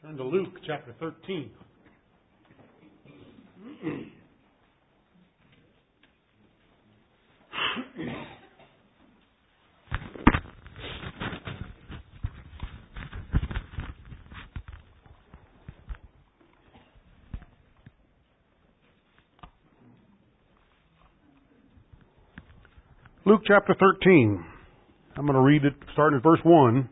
Turn to Luke chapter 13. Luke chapter 13. I'm going to read it starting at verse 1.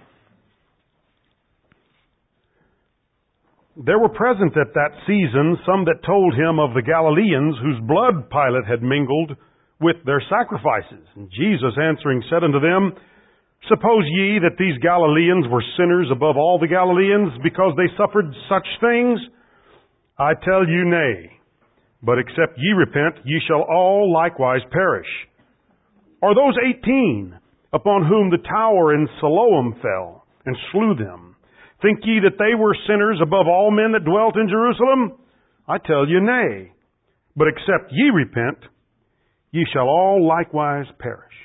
There were present at that season some that told him of the Galileans whose blood Pilate had mingled with their sacrifices. And Jesus answering said unto them, Suppose ye that these Galileans were sinners above all the Galileans because they suffered such things? I tell you, nay. But except ye repent, ye shall all likewise perish. Or those 18 upon whom the tower in Siloam fell and slew them, think ye that they were sinners above all men that dwelt in Jerusalem? I tell you, nay. But except ye repent, ye shall all likewise perish.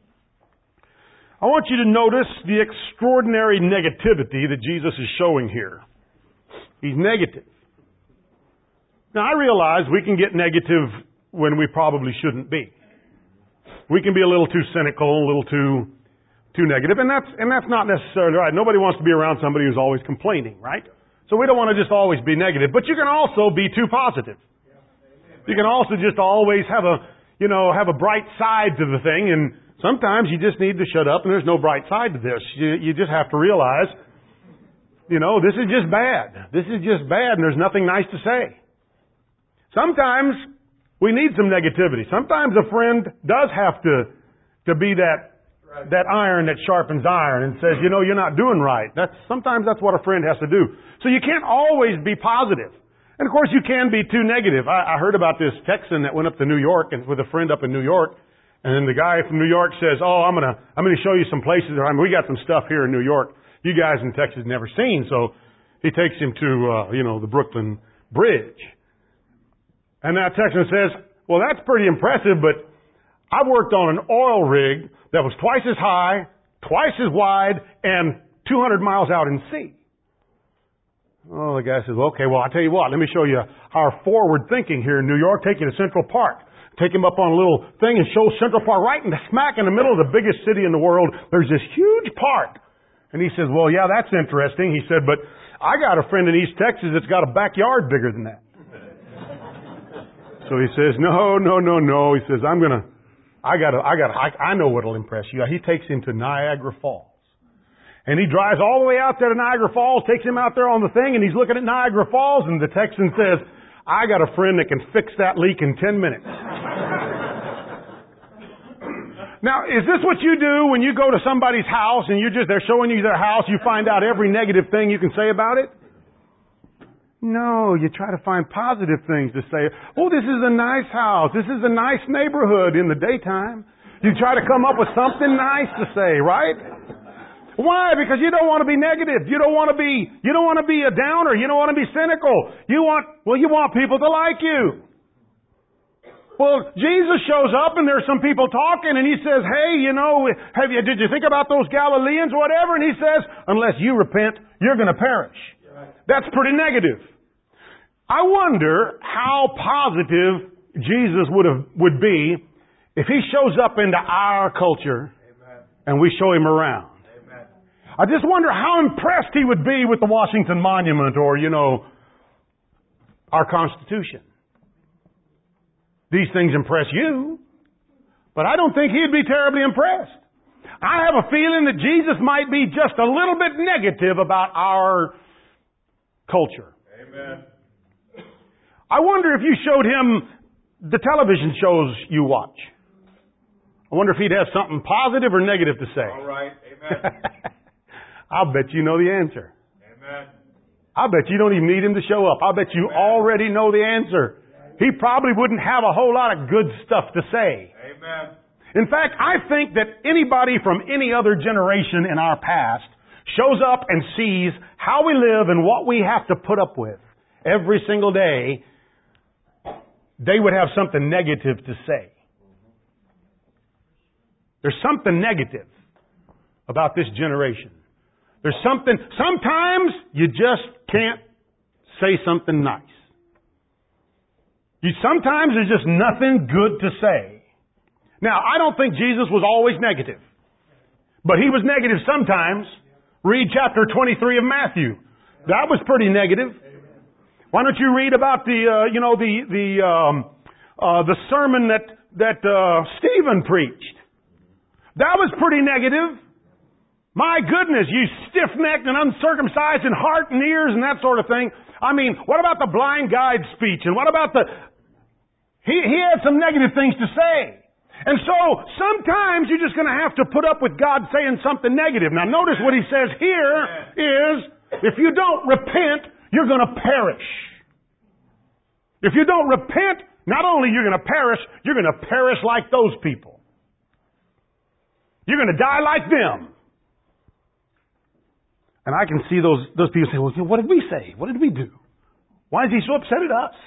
I want you to notice the extraordinary negativity that Jesus is showing here. He's negative. Now, I realize we can get negative when we probably shouldn't be. We can be a little too cynical, a little too negative, and that's not necessarily right. Nobody wants to be around somebody who's always complaining, right? So we don't want to just always be negative, but you can also be too positive. You can also just always have a bright side to the thing, and sometimes you just need to shut up and there's no bright side to this. You just have to realize, this is just bad. This is just bad and there's nothing nice to say. Sometimes we need some negativity. Sometimes a friend does have to be that iron that sharpens iron and says, you're not doing right. Sometimes that's what a friend has to do. So you can't always be positive. And of course you can be too negative. I heard about this Texan that went up to New York and with a friend up in New York, and then the guy from New York says, I'm gonna show you some places. We got some stuff here in New York you guys in Texas never seen. So he takes him to the Brooklyn Bridge. And that Texan says, well, that's pretty impressive, but I've worked on an oil rig that was twice as high, twice as wide, and 200 miles out in sea. Oh, the guy says, okay, well, I'll tell you what, let me show you our forward thinking here in New York. Take you to Central Park. Take him up on a little thing and show Central Park right in the smack in the middle of the biggest city in the world. There's this huge park. And he says, well, yeah, that's interesting. He said, but I got a friend in East Texas that's got a backyard bigger than that. So he says, no. He says, I know what'll impress you. He takes him to Niagara Falls. And he drives all the way out there to Niagara Falls, takes him out there on the thing, and he's looking at Niagara Falls, and the Texan says, I got a friend that can fix that leak in 10 minutes. Now, is this what you do when you go to somebody's house and they're showing you their house, you find out every negative thing you can say about it? No, you try to find positive things to say. Oh, this is a nice house. This is a nice neighborhood in the daytime. You try to come up with something nice to say, right? Why? Because you don't want to be negative. You don't want to be a downer. You don't want to be cynical. You want people to like you. Well, Jesus shows up and there's some people talking and he says, hey, did you think about those Galileans or whatever? And he says, unless you repent, you're going to perish. That's pretty negative. I wonder how positive Jesus would be if he shows up into our culture and we show him around. I just wonder how impressed he would be with the Washington Monument or, our Constitution. These things impress you, but I don't think he'd be terribly impressed. I have a feeling that Jesus might be just a little bit negative about our culture. Amen. I wonder if you showed him the television shows you watch. I wonder if he'd have something positive or negative to say. All right. Amen. I'll bet you know the answer. Amen. I bet you don't even need him to show up. I bet you already know the answer. He probably wouldn't have a whole lot of good stuff to say. Amen. In fact, I think that anybody from any other generation in our past shows up and sees how we live and what we have to put up with every single day, they would have something negative to say. There's something negative about this generation. There's something, sometimes you just can't say something nice. Sometimes there's just nothing good to say. Now, I don't think Jesus was always negative. But He was negative sometimes. Read chapter 23 of Matthew. That was pretty negative. Why don't you read about the sermon that Stephen preached? That was pretty negative. My goodness, you stiff-necked and uncircumcised in heart and ears and that sort of thing. I mean, what about the blind guide speech? And what about He had some negative things to say. And so, sometimes you're just going to have to put up with God saying something negative. Now notice what He says here is, if you don't repent, you're going to perish. If you don't repent, not only you're going to perish like those people. You're going to die like them. And I can see those people say, well, what did we say? What did we do? Why is He so upset at us?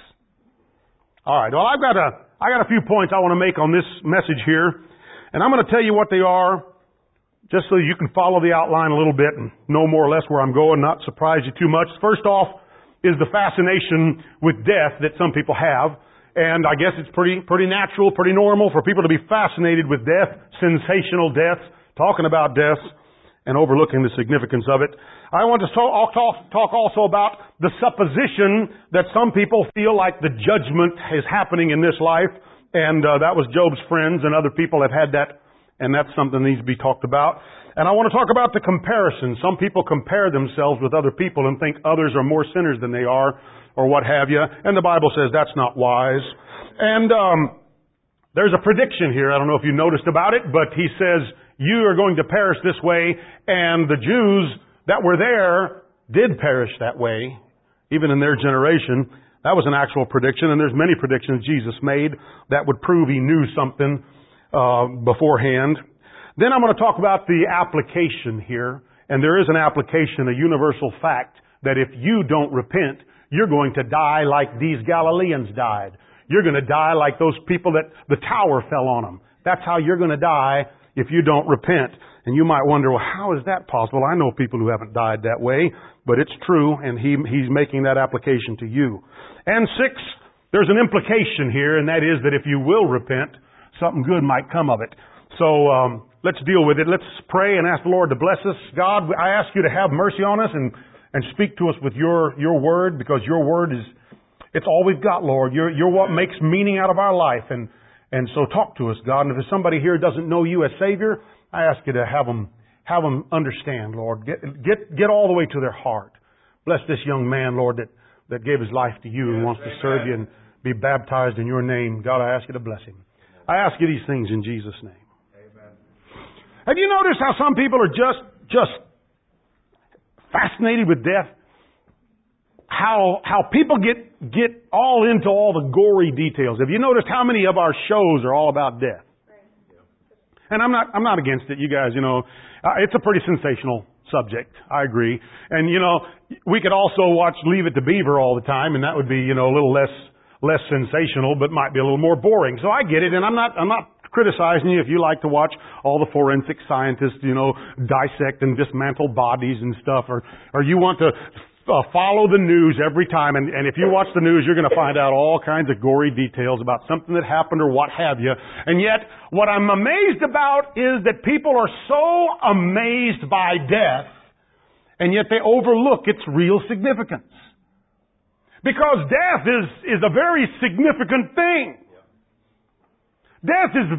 All right, well, I got a few points I want to make on this message here. And I'm going to tell you what they are, just so you can follow the outline a little bit and know more or less where I'm going, not surprise you too much. First off is the fascination with death that some people have. And I guess it's pretty natural, pretty normal for people to be fascinated with death, sensational deaths, talking about deaths, and overlooking the significance of it. I want to talk also about the supposition that some people feel like the judgment is happening in this life, and that was Job's friends, and other people have had that, and that's something that needs to be talked about. And I want to talk about the comparison. Some people compare themselves with other people and think others are more sinners than they are, or what have you, and the Bible says that's not wise. And there's a prediction here, I don't know if you noticed about it, but He says, you are going to perish this way, and the Jews that were there did perish that way, even in their generation. That was an actual prediction, and there's many predictions Jesus made that would prove He knew something beforehand. Then I'm going to talk about the application here, and there is an application, a universal fact, that if you don't repent, you're going to die like these Galileans died. You're going to die like those people that the tower fell on them. That's how you're going to die if you don't repent. And you might wonder, well, how is that possible? I know people who haven't died that way, but it's true, and He's making that application to you. And 6, there's an implication here, and that is that if you will repent, something good might come of it. So let's deal with it. Let's pray and ask the Lord to bless us. God, I ask You to have mercy on us and speak to us with Your Word, because Your Word it's all we've got, Lord. You're what makes meaning out of our life. And so talk to us, God. And if there's somebody here who doesn't know You as Savior, I ask You to have them understand, Lord. Get all the way to their heart. Bless this young man, Lord, that gave his life to You and wants to serve You and be baptized in Your name. God, I ask You to bless him. I ask You these things in Jesus' name. Amen. Have you noticed how some people are just fascinated with death? How people get all into all the gory details. Have you noticed how many of our shows are all about death? And I'm not against it, you guys. It's a pretty sensational subject. I agree. And we could also watch Leave It to Beaver all the time, and that would be a little less sensational, but might be a little more boring. So I get it, and I'm not criticizing you if you like to watch all the forensic scientists, dissect and dismantle bodies and stuff, or you want to follow the news every time, and if you watch the news, you're going to find out all kinds of gory details about something that happened or what have you. And yet, what I'm amazed about is that people are so amazed by death, and yet they overlook its real significance. Because death is a very significant thing. Death is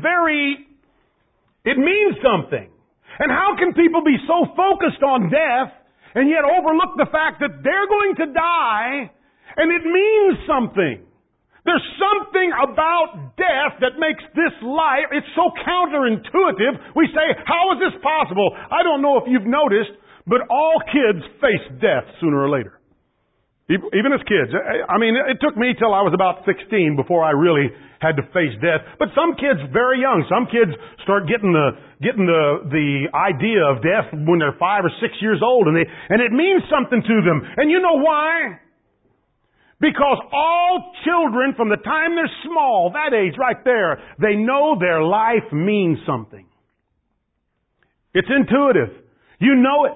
it means something. And how can people be so focused on death and yet overlook the fact that they're going to die, and it means something? There's something about death that makes this life, it's so counterintuitive. We say, how is this possible? I don't know if you've noticed, but all kids face death sooner or later. Even as kids. I mean, it took me till I was about 16 before I really had to face death. But some kids very young. Some kids start getting the idea of death when they're 5 or 6 years old, and it means something to them. And you know why? Because all children from the time they're small, that age right there, they know their life means something. It's intuitive. You know it.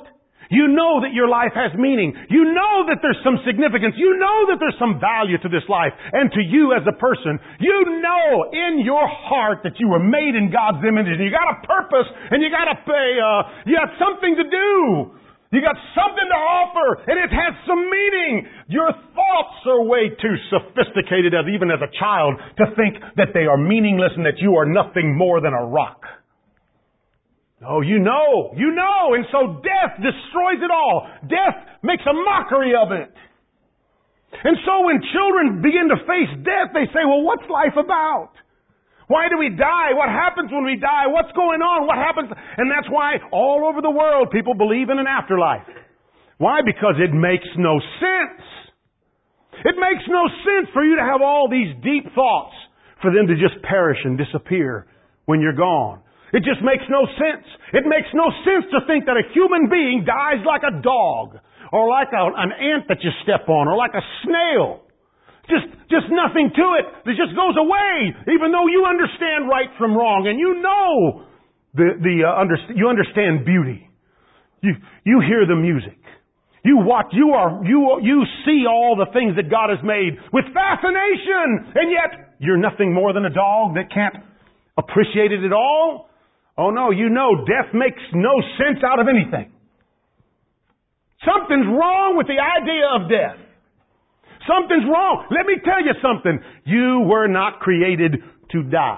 You know that your life has meaning. You know that there's some significance. You know that there's some value to this life and to you as a person. You know in your heart that you were made in God's image and you got a purpose and you got something to do. You got something to offer and it has some meaning. Your thoughts are way too sophisticated even as a child to think that they are meaningless and that you are nothing more than a rock. Oh, you know, and so death destroys it all. Death makes a mockery of it. And so when children begin to face death, they say, well, what's life about? Why do we die? What happens when we die? What's going on? What happens? And that's why all over the world people believe in an afterlife. Why? Because it makes no sense. It makes no sense for you to have all these deep thoughts for them to just perish and disappear when you're gone. It just makes no sense. It makes no sense to think that a human being dies like a dog or like an ant that you step on or like a snail. Just nothing to it. It just goes away even though you understand right from wrong and you know you understand beauty. You hear the music. You watch, you see all the things that God has made with fascination and yet you're nothing more than a dog that can't appreciate it at all. Oh no, you know death makes no sense out of anything. Something's wrong with the idea of death. Something's wrong. Let me tell you something. You were not created to die.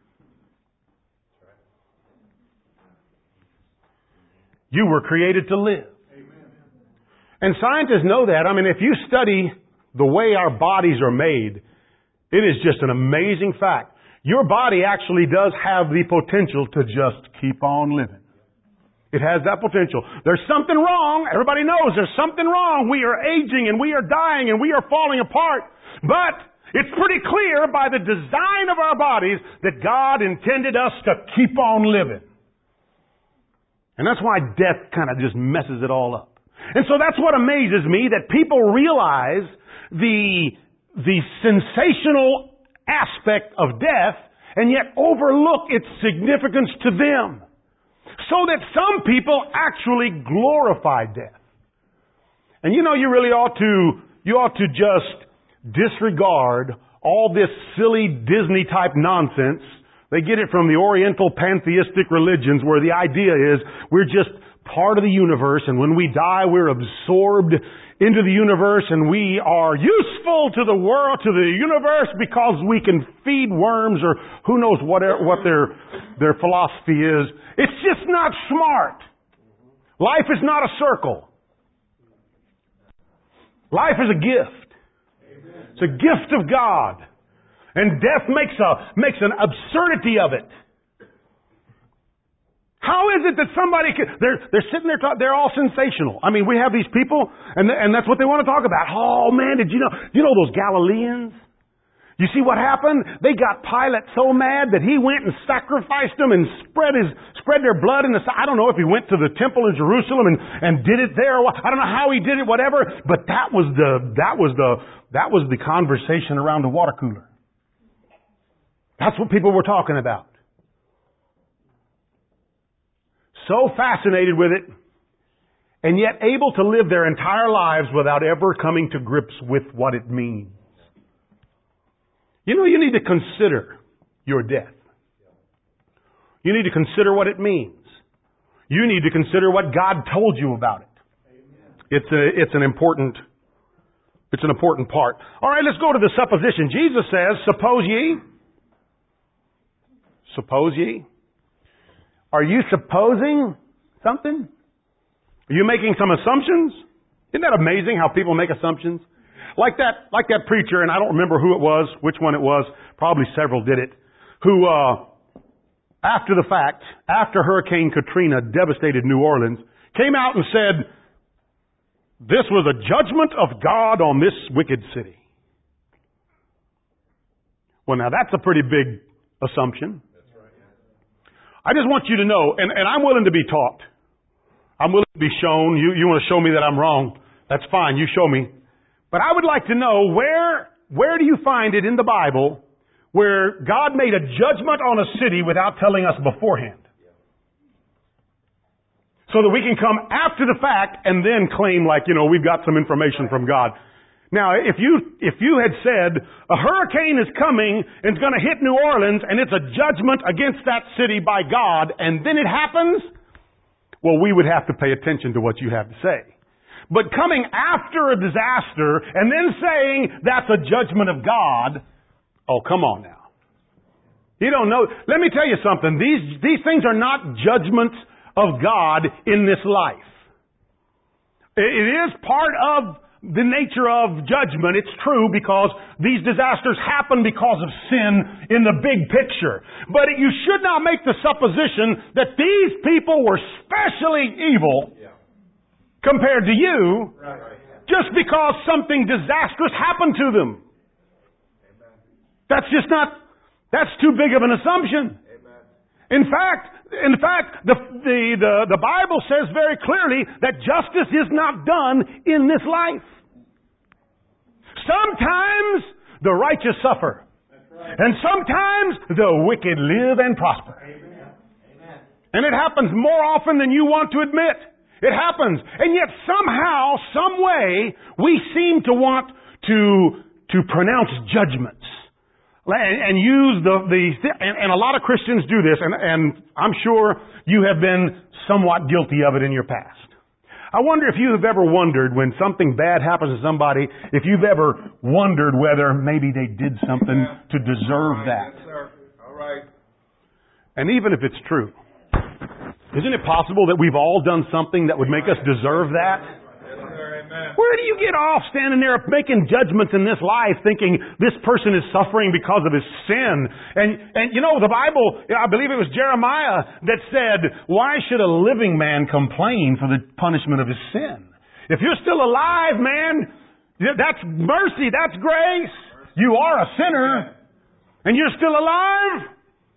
You were created to live. And scientists know that. I mean, if you study the way our bodies are made, it is just an amazing fact. Your body actually does have the potential to just keep on living. It has that potential. There's something wrong. Everybody knows there's something wrong. We are aging and we are dying and we are falling apart. But it's pretty clear by the design of our bodies that God intended us to keep on living. And that's why death kind of just messes it all up. And so that's what amazes me, that people realize the sensational aspect of death and yet overlook its significance to them. So that some people actually glorify death. And you know, you ought to just disregard all this silly Disney type nonsense. They get it from the Oriental pantheistic religions where the idea is we're just part of the universe and when we die we're absorbed into the universe and we are useful to the world, to the universe because we can feed worms or who knows what their philosophy is. It's just not smart. Life is not a circle. Life is a gift. It's a gift of God. And death makes an absurdity of it. How is it that somebody they're sitting there they're all sensational. I mean, we have these people and that's what they want to talk about. Oh man, did you know those Galileans? You see what happened? They got Pilate so mad that he went and sacrificed them and spread their blood in the I don't know if he went to the temple in Jerusalem and did it there. I don't know how he did it, whatever, but that was the conversation around the water cooler. That's what people were talking about. So fascinated with it, and yet able to live their entire lives without ever coming to grips with what it means. You know, you need to consider your death. You need to consider what it means. You need to consider what God told you about it. It's an important part. All right, let's go to the supposition. Jesus says, suppose ye. Suppose ye. Are you supposing something? Are you making some assumptions? Isn't that amazing how people make assumptions? Like that preacher, and I don't remember who it was, which one it was, probably several did it, who, after the fact, after Hurricane Katrina devastated New Orleans, came out and said, this was a judgment of God on this wicked city. Well, now that's a pretty big assumption. I just want you to know, and I'm willing to be taught. I'm willing to be shown. You want to show me that I'm wrong. That's fine. You show me. But I would like to know where do you find it in the Bible where God made a judgment on a city without telling us beforehand? so that we can come after the fact and then claim like, we've got some information from God. Now, if you had said, a hurricane is coming and it's going to hit New Orleans and it's a judgment against that city by God, and then it happens, well, we would have to pay attention to what you have to say. But coming after a disaster and then saying that's a judgment of God, oh, come on now. You don't know. Let me tell you something. These things are not judgments of God in this life. It is part of the nature of judgment. It's true, because these disasters happen because of sin in the big picture. But you should not make the supposition that these people were specially evil compared to you just because something disastrous happened to them. That's too big of an assumption. In fact, the Bible says very clearly that justice is not done in this life. Sometimes the righteous suffer. And sometimes the wicked live and prosper. And it happens more often than you want to admit. It happens. And yet somehow, some way, we seem to want to pronounce judgments. And use and a lot of Christians do this, and I'm sure you have been somewhat guilty of it in your past. I wonder if you have ever wondered, when something bad happens to somebody, if you've ever wondered whether maybe they did something to deserve that. Yes, sir. All right. And even if it's true, isn't it possible that we've all done something that would make us deserve that? Yes, sir. Amen. Where do you get off standing there making judgments in this life thinking this person is suffering because of his sin? And the Bible, I believe it was Jeremiah that said, why should a living man complain for the punishment of his sin? If you're still alive, man, that's mercy, that's grace. You are a sinner and you're still alive.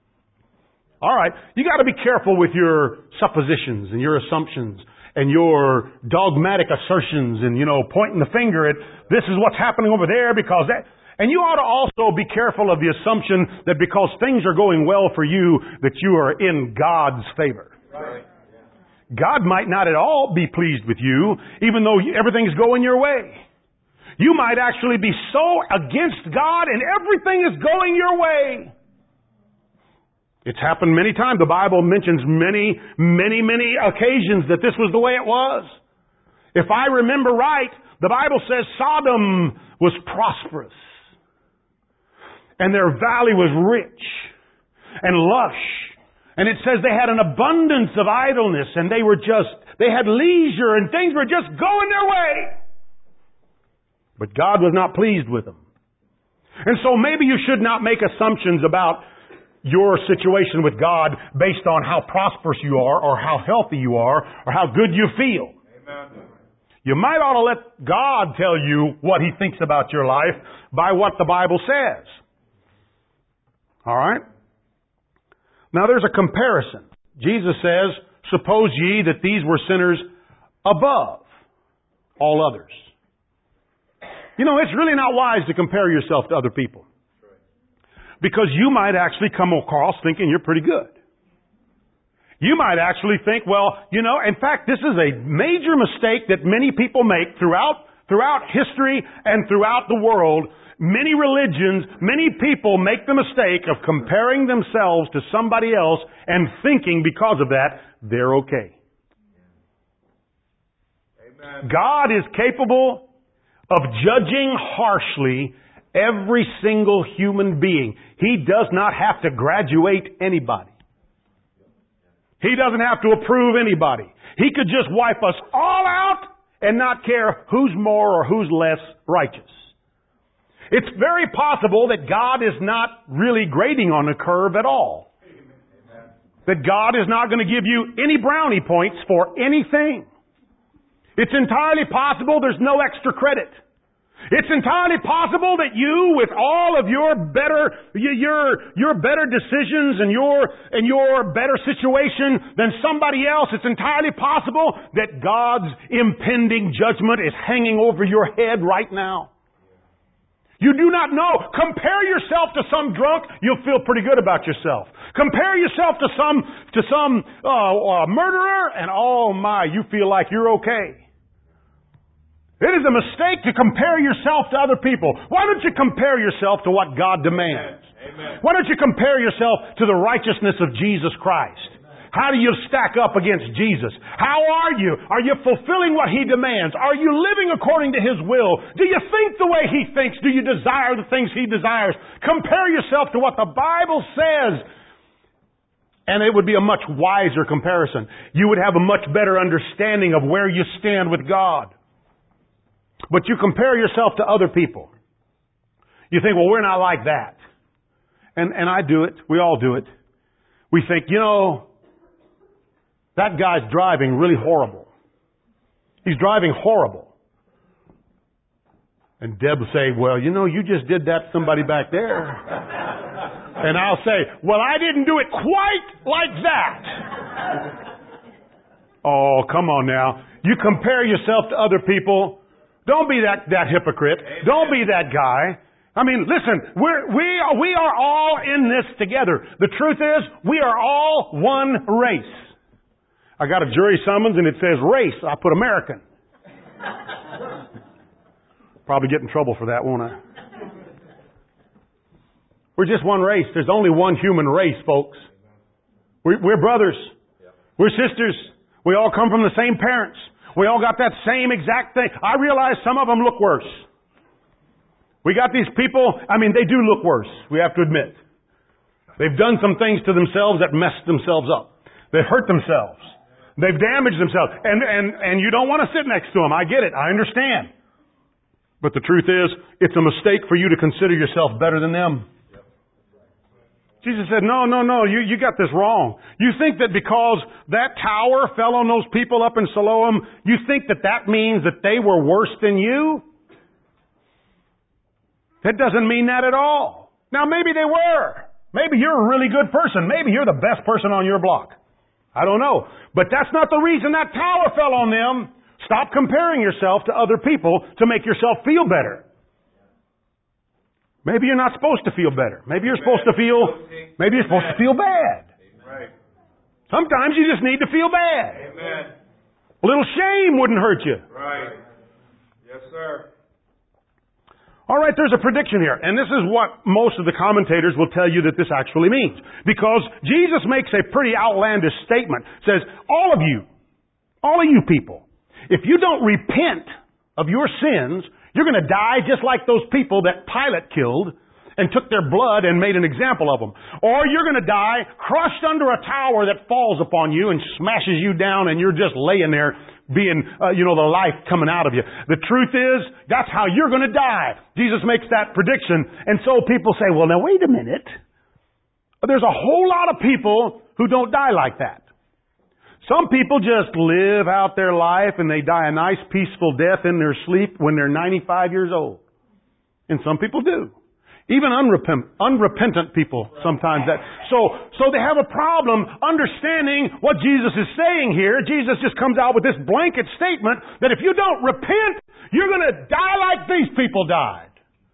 All right, you got to be careful with your suppositions and your assumptions and your dogmatic assertions and, pointing the finger at this is what's happening over there because that. And you ought to also be careful of the assumption that because things are going well for you, that you are in God's favor. Right. God might not at all be pleased with you, even though everything's going your way. You might actually be so against God and everything is going your way. It's happened many times. The Bible mentions many occasions that this was the way it was. If I remember right, the Bible says Sodom was prosperous. And their valley was rich and lush. And it says they had an abundance of idleness and they had leisure and things were just going their way. But God was not pleased with them. And so maybe you should not make assumptions about your situation with God based on how prosperous you are or how healthy you are or how good you feel. Amen. You might ought to let God tell you what He thinks about your life by what the Bible says. All right? Now there's a comparison. Jesus says, suppose ye that these were sinners above all others. It's really not wise to compare yourself to other people. Because you might actually come across thinking you're pretty good. You might actually think, in fact, this is a major mistake that many people make throughout history and throughout the world. Many religions, many people make the mistake of comparing themselves to somebody else and thinking because of that, they're okay. Amen. God is capable of judging harshly every single human being. He does not have to graduate anybody. He doesn't have to approve anybody. He could just wipe us all out and not care who's more or who's less righteous. It's very possible that God is not really grading on the curve at all. Amen. That God is not going to give you any brownie points for anything. It's entirely possible there's no extra credit. It's entirely possible that you, with all of your better decisions and your better situation than somebody else, it's entirely possible that God's impending judgment is hanging over your head right now. You do not know. Compare yourself to some drunk, you'll feel pretty good about yourself. Compare yourself to some murderer, and oh my, you feel like you're okay. It is a mistake to compare yourself to other people. Why don't you compare yourself to what God demands? Amen. Why don't you compare yourself to the righteousness of Jesus Christ? How do you stack up against Jesus? How are you? Are you fulfilling what He demands? Are you living according to His will? Do you think the way He thinks? Do you desire the things He desires? Compare yourself to what the Bible says. And it would be a much wiser comparison. You would have a much better understanding of where you stand with God. But you compare yourself to other people. You think, well, we're not like that. And I do it. We all do it. We think, that guy's driving really horrible. He's driving horrible. And Deb will say, well, you just did that to somebody back there. And I'll say, well, I didn't do it quite like that. Oh, come on now. You compare yourself to other people. Don't be that hypocrite. Amen. Don't be that guy. I mean, listen, we are all in this together. The truth is, we are all one race. I got a jury summons and it says race. I put American. Probably get in trouble for that, won't I? We're just one race. There's only one human race, folks. We're brothers. We're sisters. We all come from the same parents. We all got that same exact thing. I realize some of them look worse. We got these people, they do look worse, we have to admit. They've done some things to themselves that messed themselves up. They've hurt themselves. They've damaged themselves. And you don't want to sit next to them. I get it. I understand. But the truth is, it's a mistake for you to consider yourself better than them. Jesus said, no, you got this wrong. You think that because that tower fell on those people up in Siloam, you think that means that they were worse than you? That doesn't mean that at all. Now maybe they were. Maybe you're a really good person. Maybe you're the best person on your block. I don't know. But that's not the reason that tower fell on them. Stop comparing yourself to other people to make yourself feel better. Maybe you're not supposed to feel better. Maybe you're supposed to feel bad. Right. Sometimes you just need to feel bad. Amen. A little shame wouldn't hurt you. Right. Yes, sir. All right, there's a prediction here. And this is what most of the commentators will tell you that this actually means. Because Jesus makes a pretty outlandish statement. Says, all of you people, if you don't repent of your sins, you're going to die just like those people that Pilate killed and took their blood and made an example of them. Or you're going to die crushed under a tower that falls upon you and smashes you down and you're just laying there being, the life coming out of you. The truth is, that's how you're going to die. Jesus makes that prediction. And so people say, well, now wait a minute. There's a whole lot of people who don't die like that. Some people just live out their life and they die a nice peaceful death in their sleep when they're 95 years old. And some people do. Even unrepentant people sometimes that. So they have a problem understanding what Jesus is saying here. Jesus just comes out with this blanket statement that if you don't repent, you're going to die like these people died.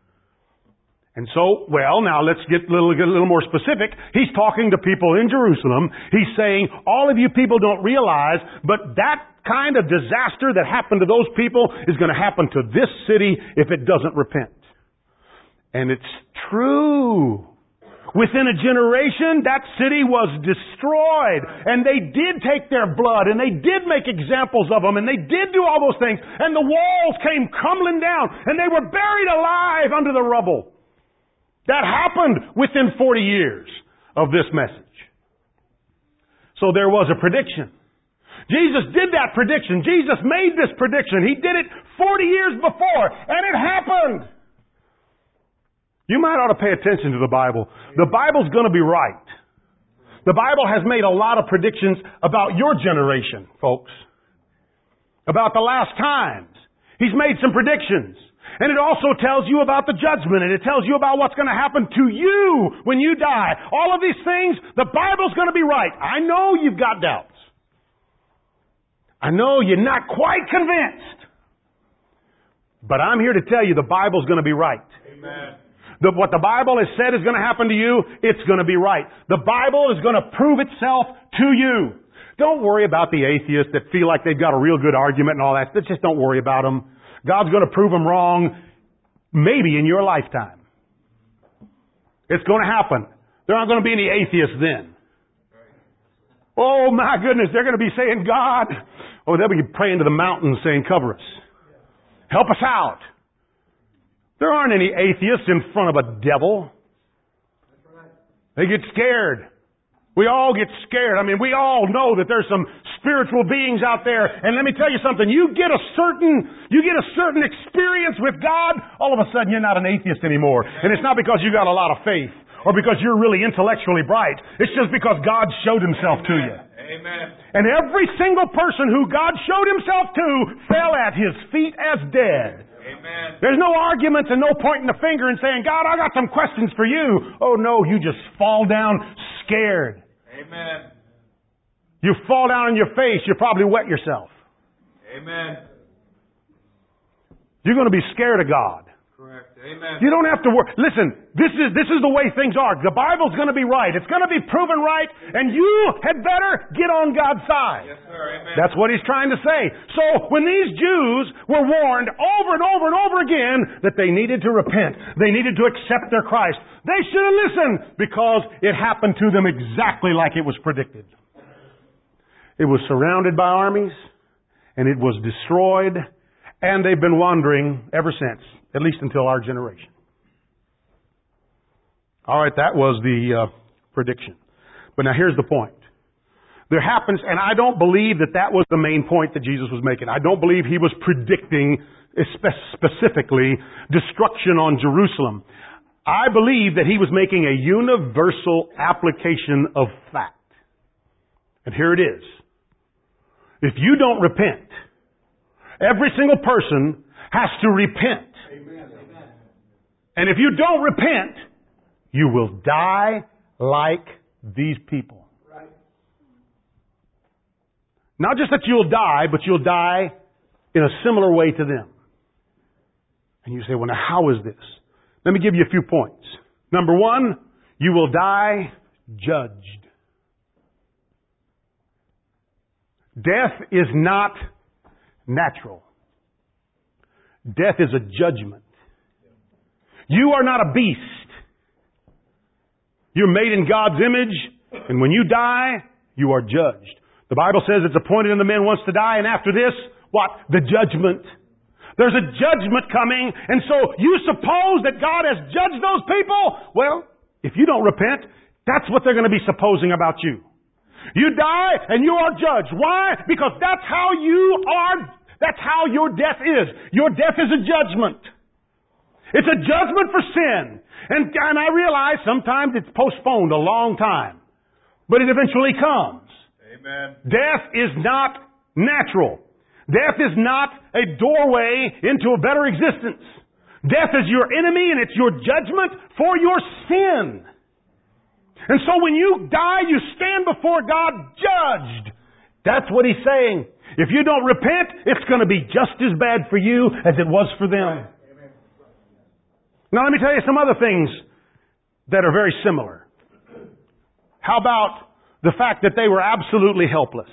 And so, now let's get a little more specific. He's talking to people in Jerusalem. He's saying, all of you people don't realize, but that kind of disaster that happened to those people is going to happen to this city if it doesn't repent. And it's true. Within a generation, that city was destroyed. And they did take their blood, and they did make examples of them, and they did do all those things. And the walls came crumbling down, and they were buried alive under the rubble. That happened within 40 years of this message. So there was a prediction. Jesus did that prediction. Jesus made this prediction. He did it 40 years before, and it happened. You might ought to pay attention to the Bible. The Bible's going to be right. The Bible has made a lot of predictions about your generation, folks. About the last times. He's made some predictions. And it also tells you about the judgment, and it tells you about what's going to happen to you when you die. All of these things, the Bible's going to be right. I know you've got doubts. I know you're not quite convinced. But I'm here to tell you the Bible's going to be right. Amen. what the Bible has said is going to happen to you, it's going to be right. The Bible is going to prove itself to you. Don't worry about the atheists that feel like they've got a real good argument and all that. Just don't worry about them. God's going to prove them wrong, maybe in your lifetime. It's going to happen. There aren't going to be any atheists then. Oh my goodness, they're going to be saying, God, oh, they'll be praying to the mountains saying, cover us. Help us out. There aren't any atheists in front of a devil. They get scared. We all get scared. I mean, we all know that there's some spiritual beings out there. And let me tell you something. You get a certain experience with God, all of a sudden you're not an atheist anymore. And it's not because you got a lot of faith or because you're really intellectually bright. It's just because God showed Himself to you. Amen. And every single person who God showed Himself to fell at His feet as dead. Amen. There's no arguments and no pointing the finger and saying, God, I got some questions for you. Oh no, you just fall down scared. Amen. You fall down on your face, you probably wet yourself. Amen. You're going to be scared of God. Correct. Amen. You don't have to worry. Listen, this is the way things are. The Bible's going to be right. It's going to be proven right, and you had better get on God's side. Yes, sir. Amen. That's what He's trying to say. So when these Jews were warned over and over and over again that they needed to repent, they needed to accept their Christ, they should have listened because it happened to them exactly like it was predicted. It was surrounded by armies, and it was destroyed, and they've been wandering ever since, at least until our generation. All right, that was the prediction. But now here's the point. There happens, and I don't believe that was the main point that Jesus was making. I don't believe He was predicting specifically destruction on Jerusalem. I believe that He was making a universal application of fact. And here it is. If you don't repent, every single person has to repent. Amen. And if you don't repent, you will die like these people. Right. Not just that you'll die, but you'll die in a similar way to them. And you say, well, now how is this? Let me give you a few points. Number one, you will die judged. Death is not natural. Death is a judgment. You are not a beast. You're made in God's image, and when you die, you are judged. The Bible says it's appointed unto men once to die, and after this, what? The judgment. There's a judgment coming, and so you suppose that God has judged those people? Well, if you don't repent, that's what they're going to be supposing about you. You die and you are judged. Why? Because that's how you are. That's how your death is. Your death is a judgment. It's a judgment for sin. And I realize sometimes it's postponed a long time. But it eventually comes. Amen. Death is not natural. Death is not a doorway into a better existence. Death is your enemy and it's your judgment for your sin. And so when you die, you stand before God judged. That's what He's saying. If you don't repent, it's going to be just as bad for you as it was for them. Now let me tell you some other things that are very similar. How about the fact that they were absolutely helpless?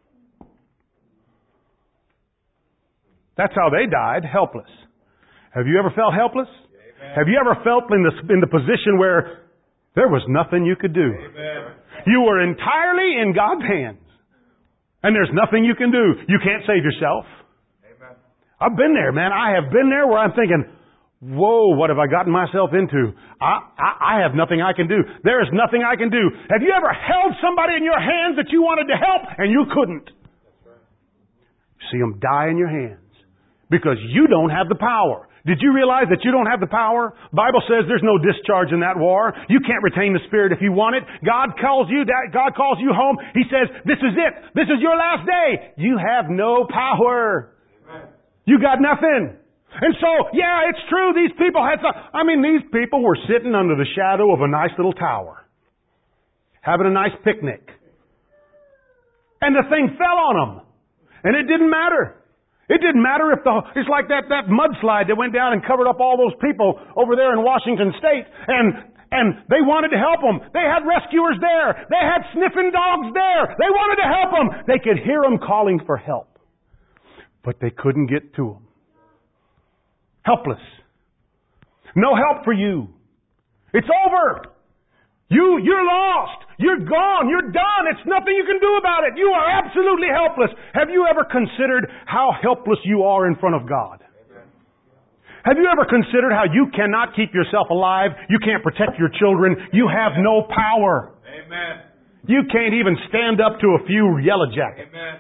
That's how they died, helpless. Have you ever felt helpless? Amen. Have you ever felt in the position where there was nothing you could do? Amen. You were entirely in God's hands. And there's nothing you can do. You can't save yourself. Amen. I've been there, man. I have been there where I'm thinking, whoa, what have I gotten myself into? I have nothing I can do. There is nothing I can do. Have you ever held somebody in your hands that you wanted to help and you couldn't? See them die in your hands because you don't have the power. Did you realize that you don't have the power? The Bible says there's no discharge in that war. You can't retain the Spirit if you want it. God calls you home. He says, this is it. This is your last day. You have no power. Amen. You got nothing. And so, yeah, it's true. These people these people were sitting under the shadow of a nice little tower, having a nice picnic. And the thing fell on them. And it didn't matter. It didn't matter if it's like that mudslide that went down and covered up all those people over there in Washington State. And they wanted to help them. They had rescuers there. They had sniffing dogs there. They wanted to help them. They could hear them calling for help. But they couldn't get to them. Helpless. No help for you. It's over. You're lost. You're gone. You're done. It's nothing you can do about it. You are absolutely helpless. Have you ever considered how helpless you are in front of God? Amen. Have you ever considered how you cannot keep yourself alive? You can't protect your children. You have no power. Amen. You can't even stand up to a few yellow jackets. Amen.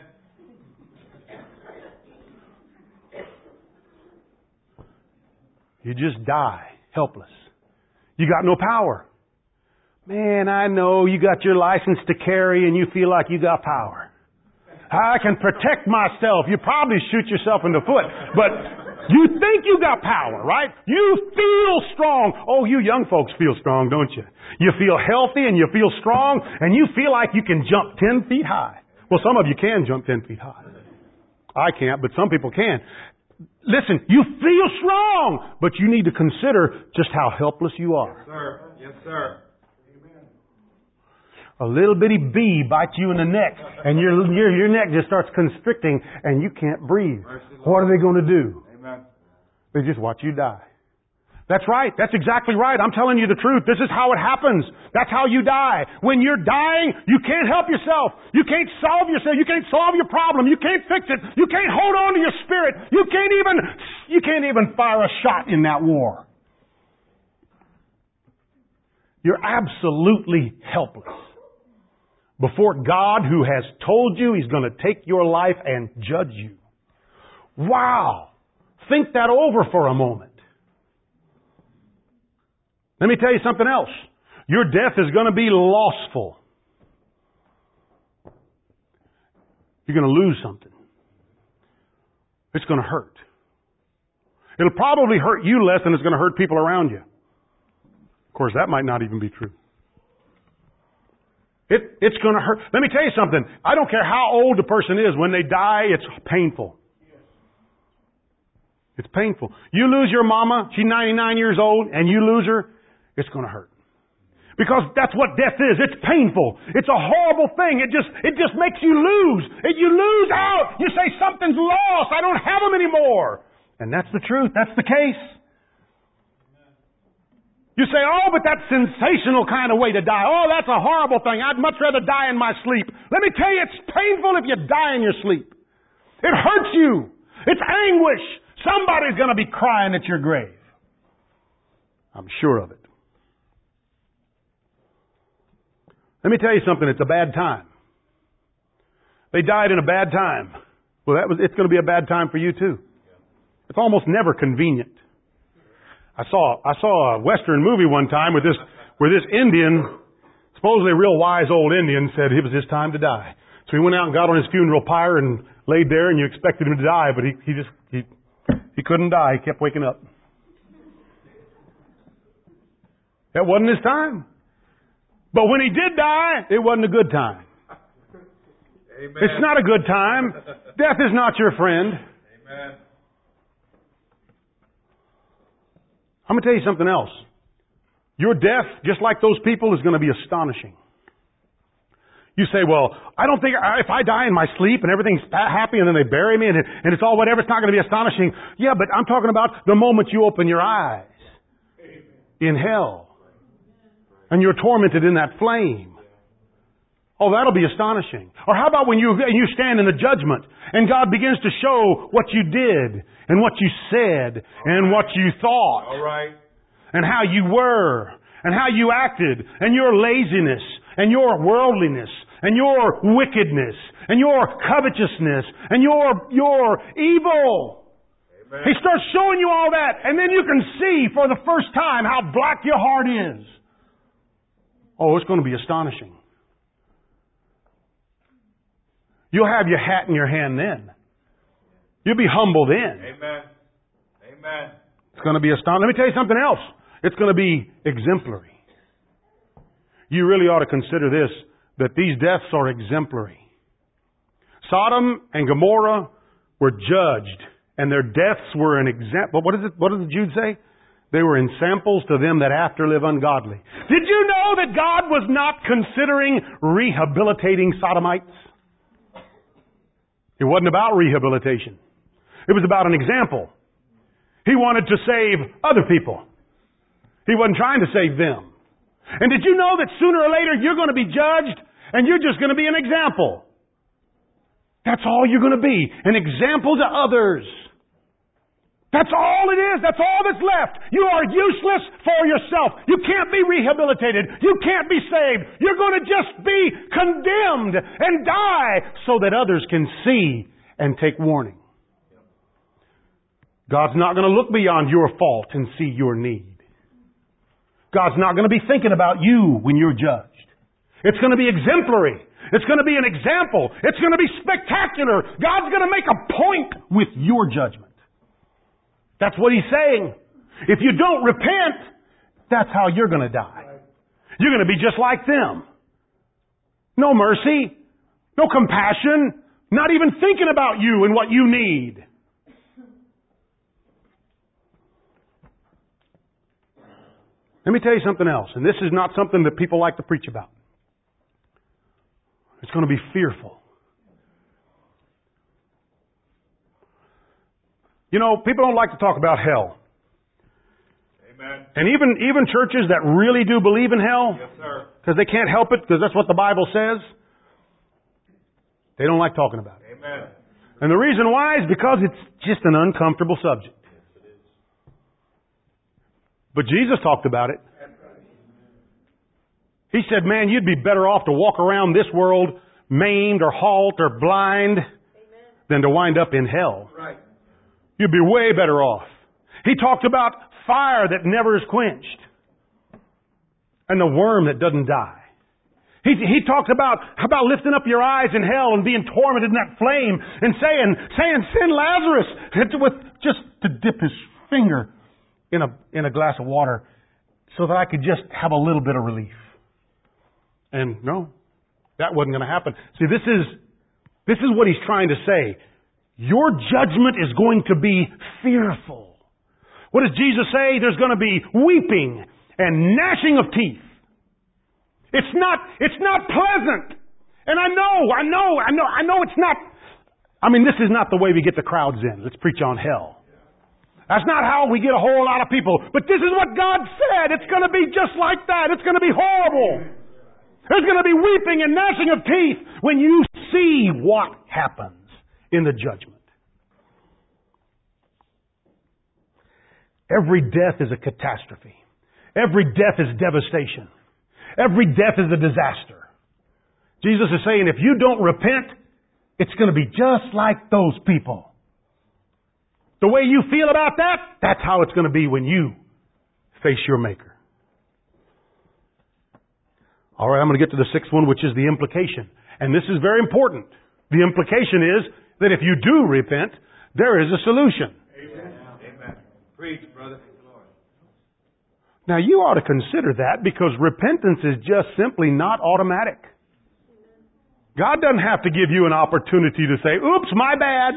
You just die helpless. You got no power. Man, I know you got your license to carry and you feel like you got power. I can protect myself. You probably shoot yourself in the foot. But you think you got power, right? You feel strong. Oh, you young folks feel strong, don't you? You feel healthy and you feel strong and you feel like you can jump 10 feet high. Well, some of you can jump 10 feet high. I can't, but some people can. Listen, you feel strong, but you need to consider just how helpless you are. Yes, sir. Yes, sir. A little bitty bee bites you in the neck, and your neck just starts constricting, and you can't breathe. What are they going to do? Amen. They just watch you die. That's right. That's exactly right. I'm telling you the truth. This is how it happens. That's how you die. When you're dying, you can't help yourself. You can't solve yourself. You can't solve your problem. You can't fix it. You can't hold on to your spirit. You can't even fire a shot in that war. You're absolutely helpless before God, who has told you He's going to take your life and judge you. Wow! Think that over for a moment. Let me tell you something else. Your death is going to be lossful. You're going to lose something. It's going to hurt. It'll probably hurt you less than it's going to hurt people around you. Of course, that might not even be true. It's going to hurt. Let me tell you something. I don't care how old the person is. When they die, it's painful. It's painful. You lose your mama, she's 99 years old, and you lose her, it's going to hurt. Because that's what death is. It's painful. It's a horrible thing. It just makes you lose. You lose out. You say something's lost. I don't have them anymore. And that's the truth. That's the case. You say, oh, but that's sensational kind of way to die. Oh, that's a horrible thing. I'd much rather die in my sleep. Let me tell you, it's painful if you die in your sleep. It hurts you. It's anguish. Somebody's going to be crying at your grave. I'm sure of it. Let me tell you something. It's a bad time. They died in a bad time. Well, it's going to be a bad time for you too. It's almost never convenient. I saw a Western movie one time where this Indian, supposedly a real wise old Indian, said it was his time to die. So he went out and got on his funeral pyre and laid there, and you expected him to die, but he couldn't die. He kept waking up. That wasn't his time. But when he did die, it wasn't a good time. Amen. It's not a good time. Death is not your friend. Amen. I'm going to tell you something else. Your death, just like those people, is going to be astonishing. You say, well, I don't think, if I die in my sleep and everything's happy and then they bury me and it's all whatever, it's not going to be astonishing. Yeah, but I'm talking about the moment you open your eyes in hell and you're tormented in that flame. Oh, that'll be astonishing. Or how about when you stand in the judgment and God begins to show what you did and what you said and what you thought. All right. And how you were and how you acted and your laziness and your worldliness and your wickedness and your covetousness and your evil. Amen. He starts showing you all that, and then you can see for the first time how black your heart is. Oh, it's going to be astonishing. You'll have your hat in your hand then. You'll be humbled then. Amen. Amen. It's going to be astonishing. Let me tell you something else. It's going to be exemplary. You really ought to consider this, that these deaths are exemplary. Sodom and Gomorrah were judged, and their deaths were an example. What does Jude say? They were ensamples to them that after live ungodly. Did you know that God was not considering rehabilitating sodomites? It wasn't about rehabilitation. It was about an example. He wanted to save other people. He wasn't trying to save them. And did you know that sooner or later you're going to be judged and you're just going to be an example? That's all you're going to be. An example to others. That's all it is. That's all that's left. You are useless for yourself. You can't be rehabilitated. You can't be saved. You're going to just be condemned and die so that others can see and take warning. God's not going to look beyond your fault and see your need. God's not going to be thinking about you when you're judged. It's going to be exemplary. It's going to be an example. It's going to be spectacular. God's going to make a point with your judgment. That's what He's saying. If you don't repent, that's how you're going to die. You're going to be just like them. No mercy, no compassion, not even thinking about you and what you need. Let me tell you something else, and this is not something that people like to preach about. It's going to be fearful. You know, people don't like to talk about hell. Amen. And even churches that really do believe in hell, Yes, sir. because they can't help it, because that's what the Bible says, they don't like talking about it. Amen. And the reason why is because it's just an uncomfortable subject. But Jesus talked about it. He said, man, you'd be better off to walk around this world maimed or halt or blind than to wind up in hell. Right. You'd be way better off. He talked about fire that never is quenched and the worm that doesn't die. He talked about lifting up your eyes in hell and being tormented in that flame and saying, send Lazarus with just to dip his finger in a glass of water so that I could just have a little bit of relief. And no, that wasn't going to happen. See, this is what He's trying to say. Your judgment is going to be fearful. What does Jesus say? There's going to be weeping and gnashing of teeth. It's not pleasant. And I know it's not. I mean, this is not the way we get the crowds in. Let's preach on hell. That's not how we get a whole lot of people. But this is what God said. It's going to be just like that. It's going to be horrible. There's going to be weeping and gnashing of teeth when you see what happens in the judgment. Every death is a catastrophe. Every death is devastation. Every death is a disaster. Jesus is saying if you don't repent, it's going to be just like those people. The way you feel about that, that's how it's going to be when you face your Maker. All right, I'm going to get to the sixth one, which is the implication. And this is very important. The implication is that if you do repent, there is a solution. Amen. Amen. Preach, brother. Now, you ought to consider that because repentance is just simply not automatic. God doesn't have to give you an opportunity to say, oops, my bad.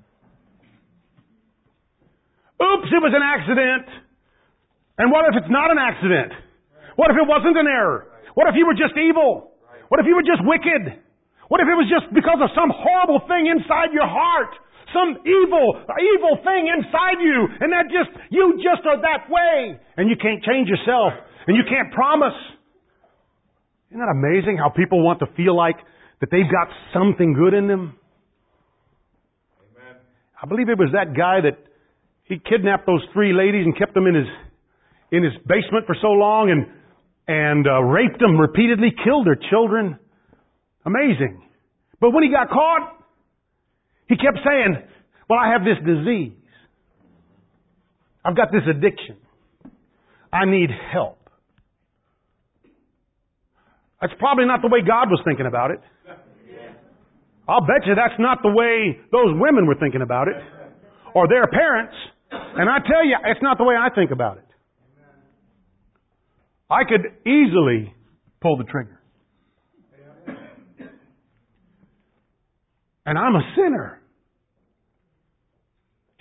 Oops, it was an accident. And what if it's not an accident? What if it wasn't an error? What if you were just evil? What if you were just wicked? What if it was just because of some horrible thing inside your heart? Some evil thing inside you, and you just are that way, and you can't change yourself, and you can't promise. Isn't that amazing how people want to feel like that they've got something good in them? Amen. I believe it was that guy that he kidnapped those 3 ladies and kept them in his basement for so long and raped them repeatedly, killed their children. Amazing. But when he got caught, he kept saying, well, I have this disease. I've got this addiction. I need help. That's probably not the way God was thinking about it. I'll bet you that's not the way those women were thinking about it. Or their parents. And I tell you, it's not the way I think about it. I could easily pull the trigger. And I'm a sinner.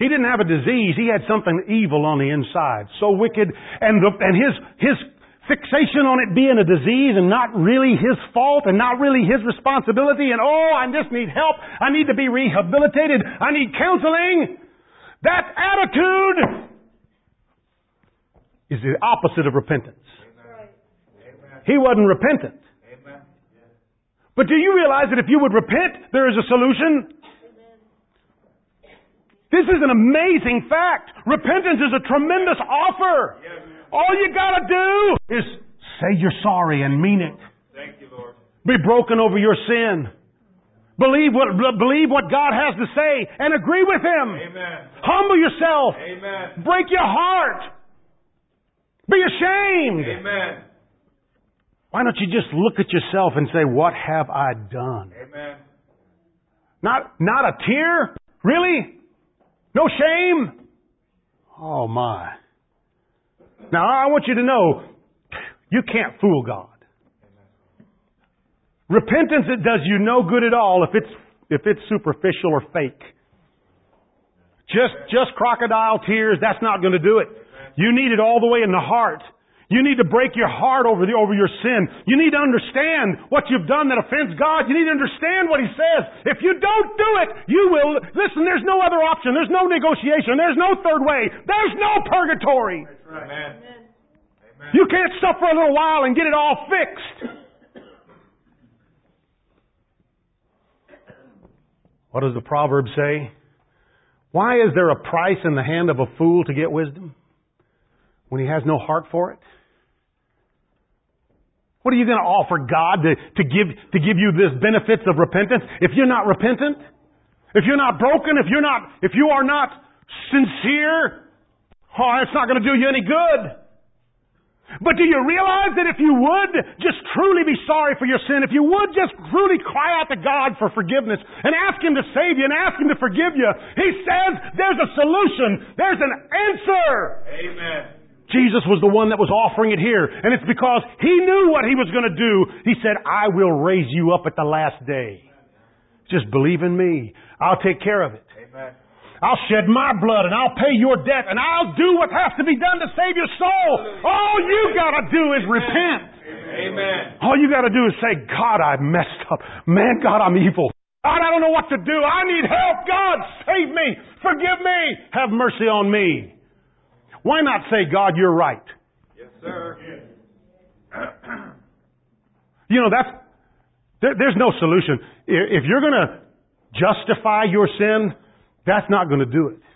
He didn't have a disease. He had something evil on the inside. So wicked. And his fixation on it being a disease and not really his fault and not really his responsibility. And I just need help. I need to be rehabilitated. I need counseling. That attitude is the opposite of repentance. Amen. He wasn't repentant. Amen. But do you realize that if you would repent, there is a solution? This is an amazing fact. Repentance is a tremendous offer. Yes. All you gotta do is say you're sorry and mean it. Thank you, Lord. Be broken over your sin. Believe what God has to say and agree with Him. Amen. Humble yourself. Amen. Break your heart. Be ashamed. Amen. Why don't you just look at yourself and say, what have I done? Amen. Not a tear? Really? No shame? Oh my. Now I want you to know, you can't fool God. Repentance, it does you no good at all if it's superficial or fake. Just crocodile tears, that's not going to do it. You need it all the way in the heart. You need to break your heart over your sin. You need to understand what you've done that offends God. You need to understand what He says. If you don't do it, you will... Listen, there's no other option. There's no negotiation. There's no third way. There's no purgatory. Right. Amen. Amen. You can't suffer a little while and get it all fixed. What does the proverb say? Why is there a price in the hand of a fool to get wisdom when he has no heart for it? What are you going to offer God to give you this benefits of repentance if you're not repentant? If you're not broken, if you are not sincere, it's not going to do you any good. But do you realize that if you would just truly be sorry for your sin, if you would just truly cry out to God for forgiveness and ask Him to save you and ask Him to forgive you, He says there's a solution. There's an answer. Amen. Jesus was the one that was offering it here. And it's because He knew what He was going to do. He said, I will raise you up at the last day. Just believe in me. I'll take care of it. Amen. I'll shed my blood and I'll pay your debt and I'll do what has to be done to save your soul. All you got to do is repent. Amen. All you got to do is say, God, I messed up. Man, God, I'm evil. God, I don't know what to do. I need help. God, save me. Forgive me. Have mercy on me. Why not say, God, you're right? Yes, sir. You know, there's no solution. If you're going to justify your sin, that's not going to do it.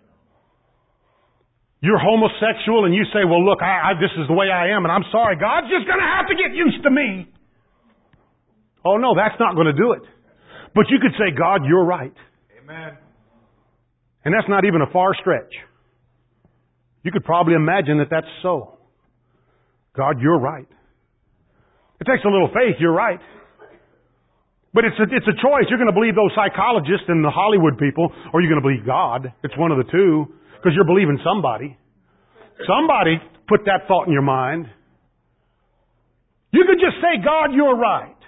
You're homosexual and you say, well, look, this is the way I am and I'm sorry. God's just going to have to get used to me. Oh, no, that's not going to do it. But you could say, God, you're right. Amen. And that's not even a far stretch. You could probably imagine that that's so. God, you're right. It takes a little faith, you're right. But it's a choice. You're going to believe those psychologists and the Hollywood people, or you're going to believe God. It's one of the two, because you're believing somebody. Somebody put that thought in your mind. You could just say, God, you're right.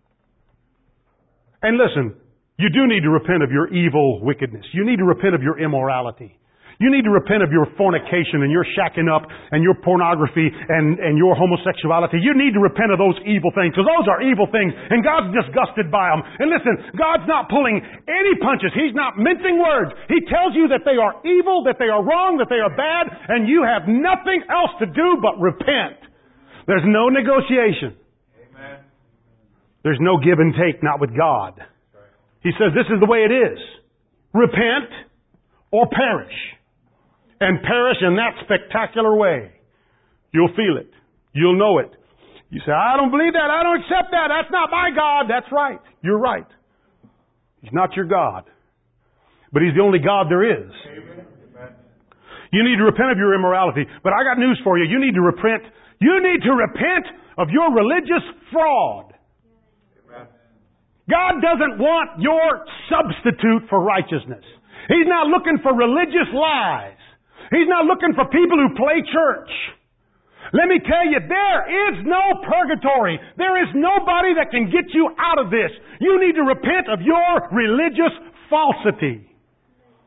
And listen, you do need to repent of your evil wickedness. You need to repent of your immorality. You need to repent of your fornication and your shacking up and your pornography and your homosexuality. You need to repent of those evil things, because those are evil things and God's disgusted by them. And listen, God's not pulling any punches. He's not mincing words. He tells you that they are evil, that they are wrong, that they are bad, and you have nothing else to do but repent. There's no negotiation. Amen. There's no give and take, not with God. He says this is the way it is. Repent or perish. And perish in that spectacular way. You'll feel it. You'll know it. You say, I don't believe that. I don't accept that. That's not my God. That's right. You're right. He's not your God. But He's the only God there is. Amen. You need to repent of your immorality. But I got news for you. You need to repent. You need to repent of your religious fraud. Amen. God doesn't want your substitute for righteousness. He's not looking for religious lies. He's not looking for people who play church. Let me tell you, there is no purgatory. There is nobody that can get you out of this. You need to repent of your religious falsity.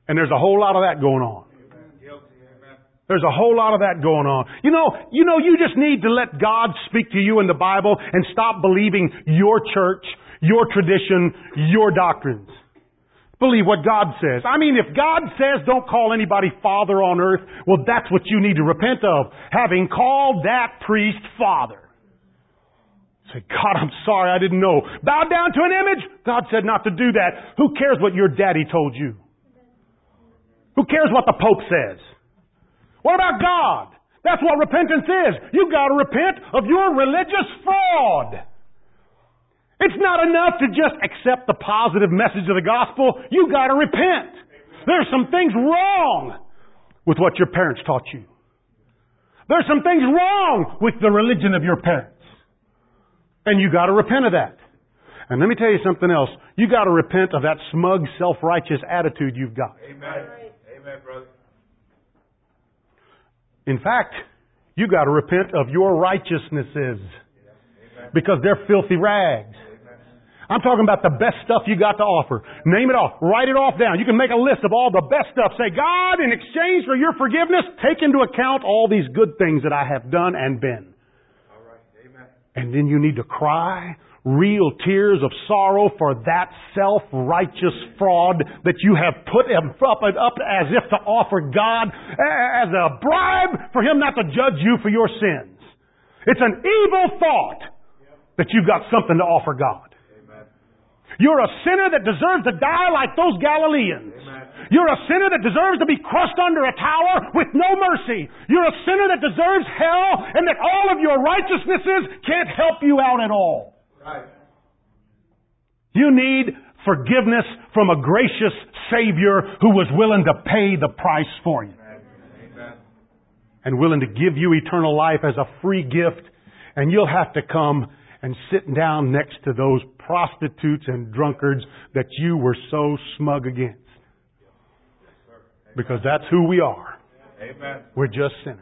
And there's a whole lot of that going on. There's a whole lot of that going on. You just need to let God speak to you in the Bible and stop believing your church, your tradition, your doctrines. Believe what God says. I mean, if God says don't call anybody father on earth, well, that's what you need to repent of. Having called that priest father. Say, God, I'm sorry, I didn't know. Bow down to an image? God said not to do that. Who cares what your daddy told you? Who cares what the Pope says? What about God? That's what repentance is. You've got to repent of your religious fraud. It's not enough to just accept the positive message of the gospel. You've got to repent. There's some things wrong with what your parents taught you. There's some things wrong with the religion of your parents. And you got to repent of that. And let me tell you something else. You got to repent of that smug, self-righteous attitude you've got. Amen. Amen, brother. In fact, you got to repent of your righteousnesses. Because they're filthy rags. I'm talking about the best stuff you got to offer. Name it off. Write it off down. You can make a list of all the best stuff. Say, God, in exchange for your forgiveness, take into account all these good things that I have done and been. All right. Amen. And then you need to cry real tears of sorrow for that self-righteous fraud that you have put him up as if to offer God as a bribe for Him not to judge you for your sins. It's an evil thought that you've got something to offer God. Amen. You're a sinner that deserves to die like those Galileans. Amen. You're a sinner that deserves to be crushed under a tower with no mercy. You're a sinner that deserves hell and that all of your righteousnesses can't help you out at all. Right. You need forgiveness from a gracious Savior who was willing to pay the price for you. Amen. And willing to give you eternal life as a free gift. And you'll have to come and sit down next to those prostitutes and drunkards that you were so smug against. Because that's who we are. Amen. We're just sinners.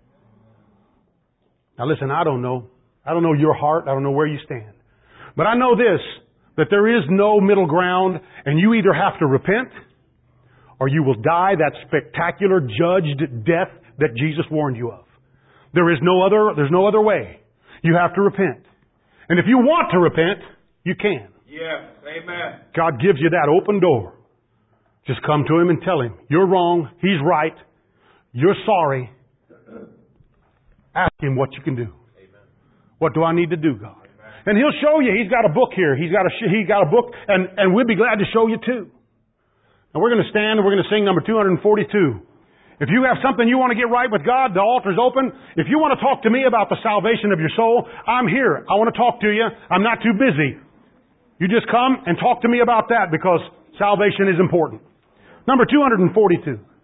Now listen, I don't know. I don't know your heart. I don't know where you stand. But I know this, that there is no middle ground, and you either have to repent or you will die that spectacular judged death that Jesus warned you of. There's no other way. You have to repent. And if you want to repent, you can. Yes. Amen. God gives you that open door. Just come to Him and tell Him, you're wrong, He's right, you're sorry. Ask Him what you can do. Amen. What do I need to do, God? Amen. And He'll show you. He's got a book here. He's got a book, and we'll be glad to show you too. Now we're going to stand and we're going to sing number 242. If you have something you want to get right with God, the altar's open. If you want to talk to me about the salvation of your soul, I'm here. I want to talk to you. I'm not too busy. You just come and talk to me about that because salvation is important. Number 242.